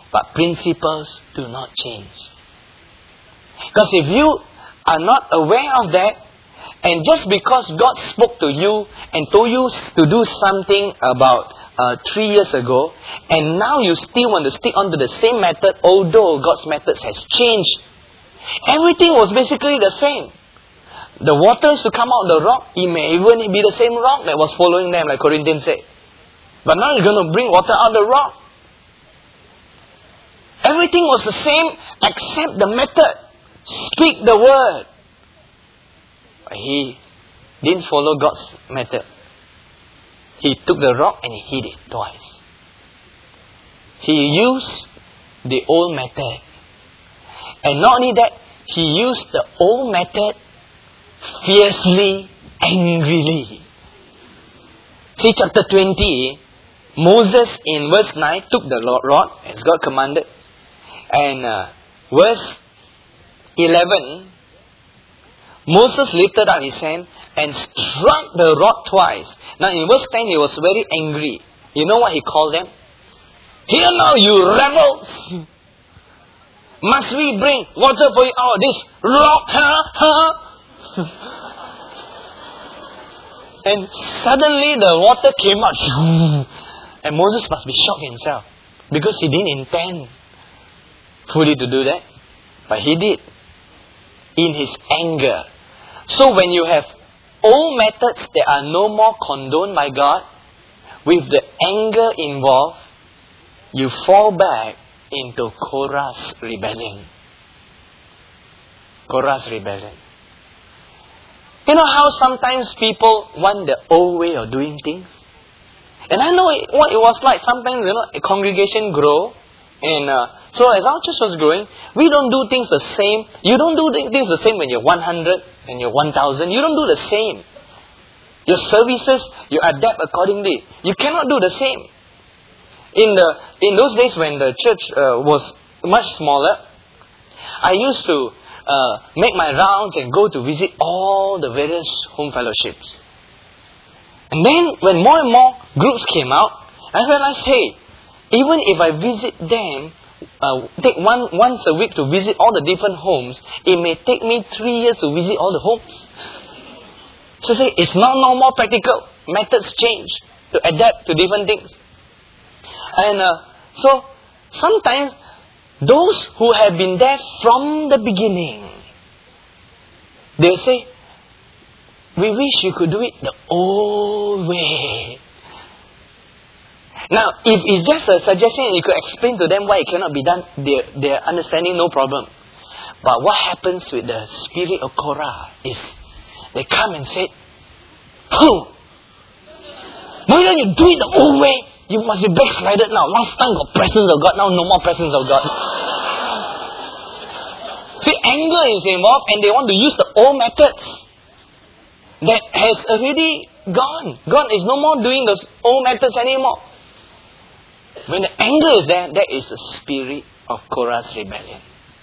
But principles do not change. Because if you are not aware of that, and just because God spoke to you and told you to do something about 3 years ago, and now you still want to stick onto the same method, although God's methods has changed. Everything was basically the same. The waters to come out of the rock, it may even be the same rock that was following them, like Corinthians said. But now you're going to bring water out of the rock. Everything was the same except the method. Speak the word. But he didn't follow God's method. He took the rock and he hit it twice. He used the old method. And not only that, he used the old method fiercely, angrily. See chapter 20, Moses in verse 9 took the rod as God commanded. And verse 11, Moses lifted up his hand and struck the rod twice. Now in verse 10, he was very angry. You know what he called them? Hear now, you rebels! Must we bring water for you out of this rock? And suddenly the water came out. And Moses must be shocked himself. Because he didn't intend fully to do that. But he did. In his anger. So when you have old methods that are no more condoned by God, with the anger involved, you fall back into Korah's rebellion. Korah's rebellion. You know how sometimes people want the old way of doing things? And I know what it was like. Sometimes, a congregation grow. And so as our church was growing, we don't do things the same. You don't do things the same when you're 100 and you're 1,000. You don't do the same. Your services, you adapt accordingly. You cannot do the same. In those days when the church was much smaller, I used to make my rounds and go to visit all the various home fellowships. And then when more and more groups came out, I realized, hey, even if I visit them, take once a week to visit all the different homes, it may take me 3 years to visit all the homes. So say, it's not no more practical. Methods change to adapt to different things. And so, sometimes, those who have been there from the beginning, they'll say, we wish you could do it the old way. Now, if it's just a suggestion and you could explain to them why it cannot be done, they're understanding, no problem. But what happens with the spirit of Korah is, they come and say, why don't you do it the old way? You must be backslided now. Last time got presence of God, now no more presence of God. See, anger is involved and they want to use the old methods that has already gone. God is no more doing those old methods anymore. When the anger is there, that is the spirit of Korah's rebellion.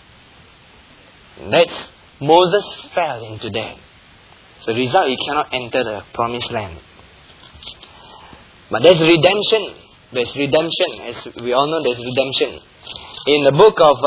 Moses fell into that. So the result, he cannot enter the promised land. But there's redemption. There's redemption. As we all know, there's redemption. In the book of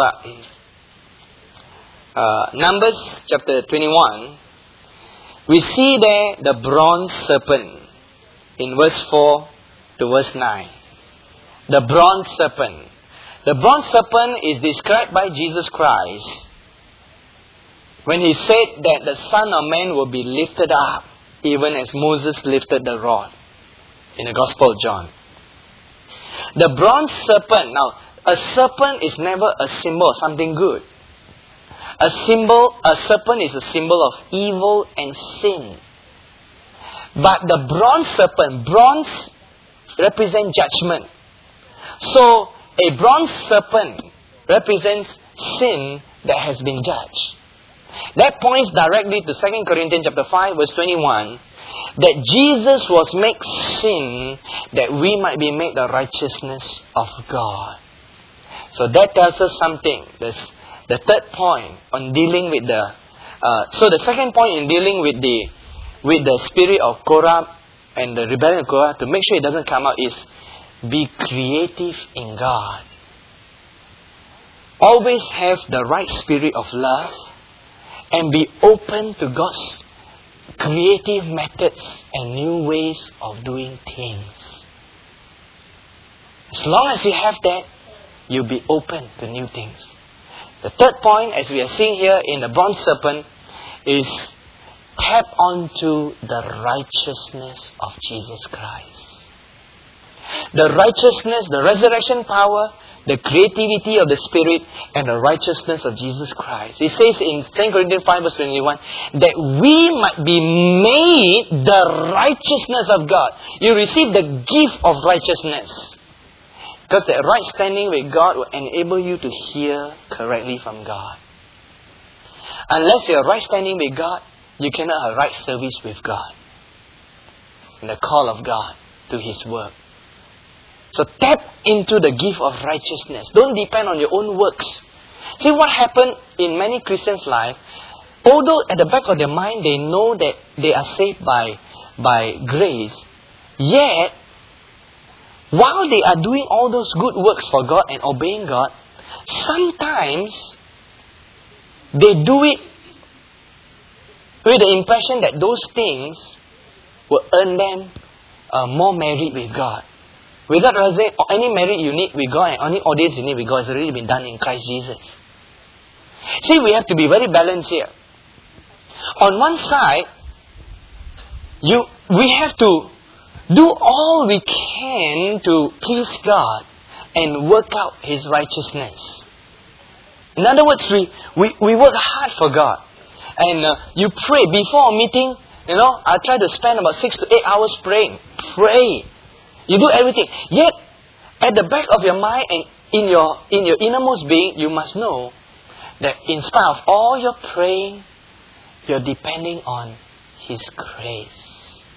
Numbers chapter 21, we see there the bronze serpent in verse 4 to verse 9. The bronze serpent. The bronze serpent is described by Jesus Christ when he said that the Son of Man will be lifted up, even as Moses lifted the rod, in the Gospel of John. The bronze serpent. Now, a serpent is never a symbol of something good. A serpent is a symbol of evil and sin. But the bronze serpent, bronze represents judgment. So, a bronze serpent represents sin that has been judged. That points directly to 2 Corinthians chapter 5 verse 21, that Jesus was made sin that we might be made the righteousness of God. So that tells us something. The third point on dealing with so the second point in dealing with the spirit of Korah and the rebellion of Korah, to make sure it doesn't come out, is be creative in God. always have the right spirit of love and be open to God's creative methods and new ways of doing things. As long as you have that, you'll be open to new things. The third point, as we are seeing here in the bronze serpent, is tap onto the righteousness of Jesus Christ. The righteousness, the resurrection power, the creativity of the Spirit, and the righteousness of Jesus Christ. It says in 2 Corinthians 5 verse 21, that we might be made the righteousness of God. You receive the gift of righteousness. Because that right standing with God will enable you to hear correctly from God. Unless you are right standing with God, you cannot have right service with God. And the call of God to His work. So tap into the gift of righteousness. Don't depend on your own works. See what happened in many Christians' life. Although at the back of their mind they know that they are saved by grace, yet while they are doing all those good works for God and obeying God, sometimes they do it with the impression that those things will earn them more merit with God. Without realizing any merit you need with God and any audience you need with God has already been done in Christ Jesus. See, we have to be very balanced here. On one side, we have to do all we can to please God and work out His righteousness. In other words, we work hard for God. And you pray before a meeting. I try to spend about 6 to 8 hours praying. Pray. You do everything. Yet, at the back of your mind and in your innermost being, you must know that in spite of all your praying, you're depending on His grace.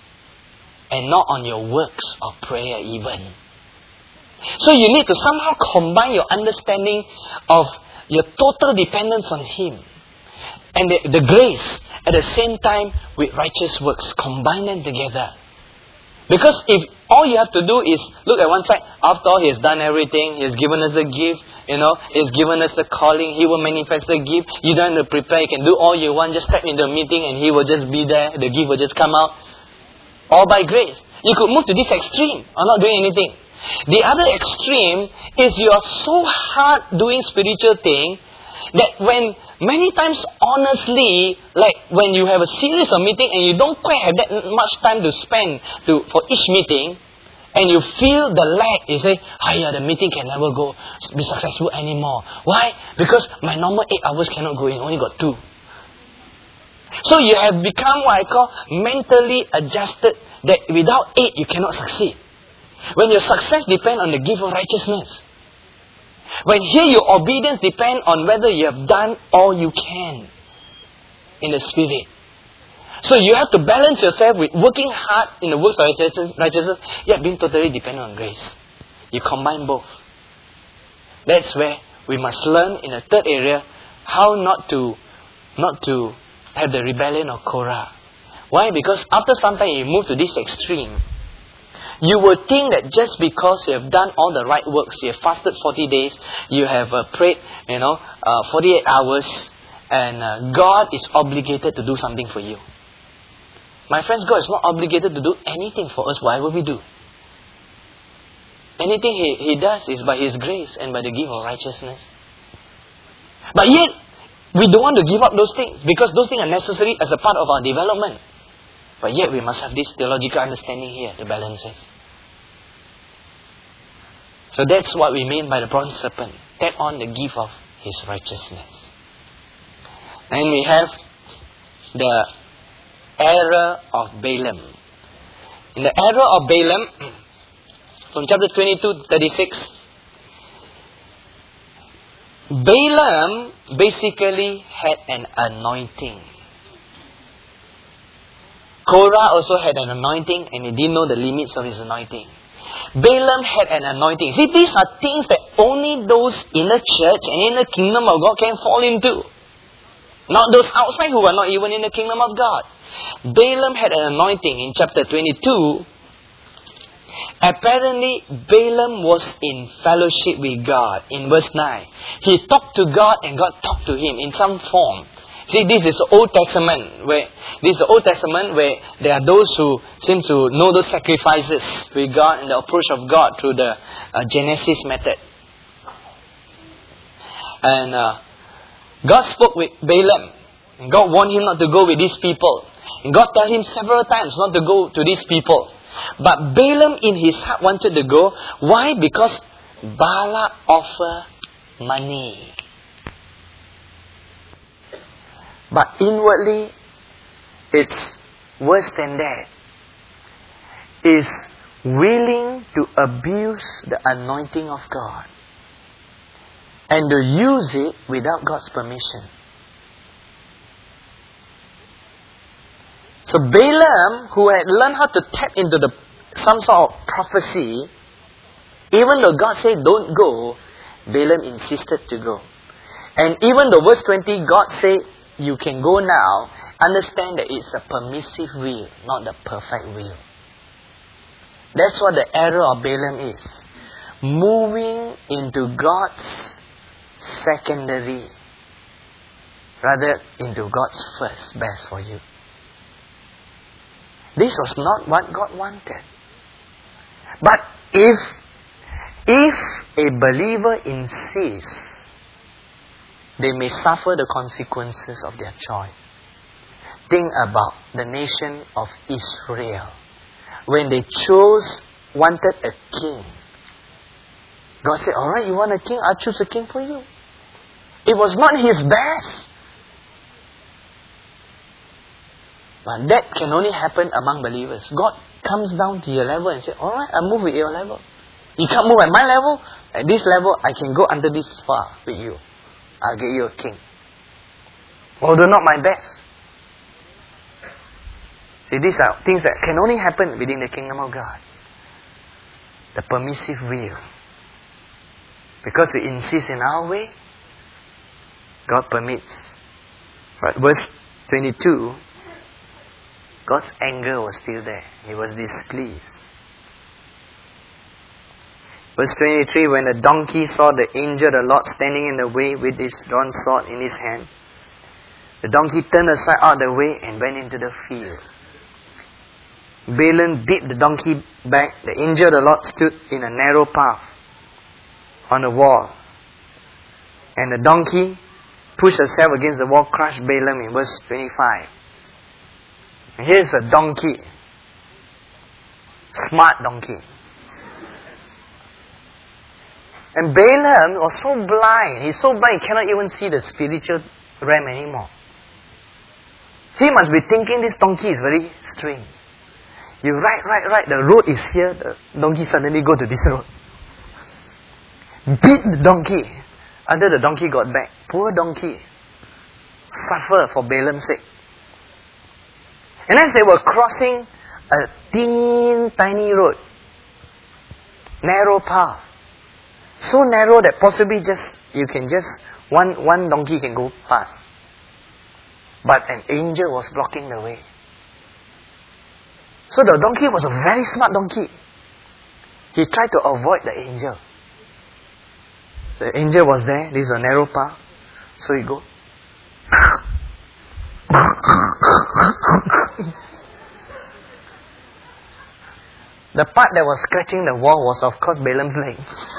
And not on your works of prayer even. So you need to somehow combine your understanding of your total dependence on Him and the grace at the same time with righteous works. Combine them together. Because if all you have to do is look at one side, after all He has done everything, He has given us a gift, He has given us the calling, He will manifest the gift, you don't have to prepare, you can do all you want, just step in the meeting and He will just be there, the gift will just come out. All by grace. You could move to this extreme or not doing anything. The other extreme is you are so hard doing spiritual thing that when many times honestly, like when you have a series of meeting and you don't quite have that much time to spend for each meeting, and you feel the lag, you say, the meeting can never be successful anymore. Why? Because my normal 8 hours cannot go in, only got 2. So you have become what I call mentally adjusted, that without 8 you cannot succeed. When your success depends on the gift of righteousness. When here your obedience depends on whether you have done all you can in the Spirit. So you have to balance yourself with working hard in the works of righteousness, yet being totally dependent on grace. You combine both. That's where we must learn in the third area how not to have the rebellion of Korah. Why? Because after some time you move to this extreme, you will think that just because you have done all the right works, you have fasted 40 days, you have prayed, 48 hours, and God is obligated to do something for you. My friends, God is not obligated to do anything for us, whatever we do. Anything He does is by His grace and by the gift of righteousness. But yet, we don't want to give up those things because those things are necessary as a part of our development. But yet we must have this theological understanding here to balance it. So that's what we mean by the bronze serpent. Tap on the gift of His righteousness. And we have the error of Balaam. In the error of Balaam, from chapter 22 to 36, Balaam basically had an anointing. Korah also had an anointing and he didn't know the limits of his anointing. Balaam had an anointing. See, these are things that only those in the church and in the kingdom of God can fall into. Not those outside who are not even in the kingdom of God. Balaam had an anointing in chapter 22. Apparently, Balaam was in fellowship with God. In verse 9, he talked to God and God talked to him in some form. See, this is the Old Testament where there are those who seem to know those sacrifices with God and the approach of God through the Genesis method. And God spoke with Balaam, and God warned him not to go with these people. And God told him several times not to go to these people. But Balaam in his heart wanted to go. Why? Because Balak offered money. But inwardly, it's worse than that. Is willing to abuse the anointing of God and to use it without God's permission. So Balaam, who had learned how to tap into some sort of prophecy, even though God said don't go, Balaam insisted to go. And even though verse 20, God said you can go now, understand that it's a permissive will, not the perfect will. That's what the error of Balaam is. Moving into God's secondary rather into God's first best for you. This was not what God wanted. But if a believer insists, they may suffer the consequences of their choice. Think about the nation of Israel. When they wanted a king, God said, alright, you want a king? I'll choose a king for you. It was not his best. But that can only happen among believers. God comes down to your level and says, alright, I'll move with your level. You can't move at my level. At this level, I can go under this far with you. I'll get you a king. Although not my best. See, these are things that can only happen within the kingdom of God. The permissive will. Because we insist in our way, God permits. But verse 22, God's anger was still there. He was displeased. Verse 23, when the donkey saw the angel of the Lord standing in the way with his drawn sword in his hand, the donkey turned aside out of the way and went into the field. Balaam beat the donkey back. The angel of the Lord stood in a narrow path on the wall. And the donkey pushed herself against the wall, crushed Balaam in verse 25. Here's a donkey. Smart donkey. And Balaam was so blind. He's so blind he cannot even see the spiritual realm anymore. He must be thinking this donkey is very strange. You ride. The road is here. The donkey suddenly go to this road. Beat the donkey until the donkey got back. Poor donkey. Suffer for Balaam's sake. And as they were crossing a tiny road, narrow path, so narrow that possibly one donkey can go past. But an angel was blocking the way. So the donkey was a very smart donkey. He tried to avoid the angel. The angel was there. This is a narrow path. So he go. The part that was scratching the wall was of course Balaam's leg.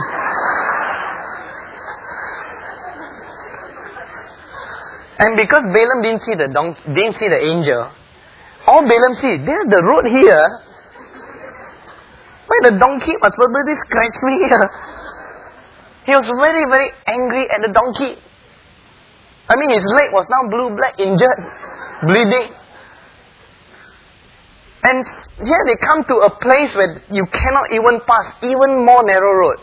And because Balaam didn't see the angel, all Balaam sees, there's the road here. Why the donkey must probably scratch me here? He was very, very angry at the donkey. I mean, his leg was now blue-black, injured, bleeding. And here they come to a place where you cannot even pass, even more narrow road.